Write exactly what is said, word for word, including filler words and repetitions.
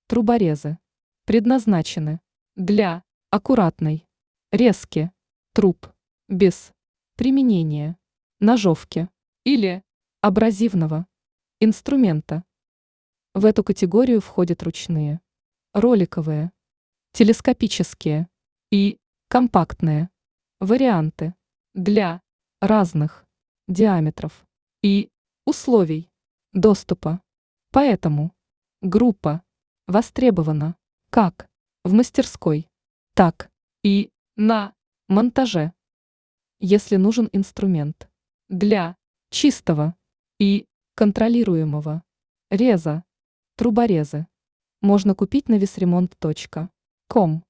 Труборезы предназначены для аккуратной резки труб без применения ножовки или абразивного инструмента. В эту категорию входят ручные, роликовые, телескопические и компактные варианты для разных диаметров и условий доступа. Поэтому группа востребована как в мастерской, так и на монтаже. Если нужен инструмент для чистого и контролируемого реза, труборезы можно купить на весремонт точка ком.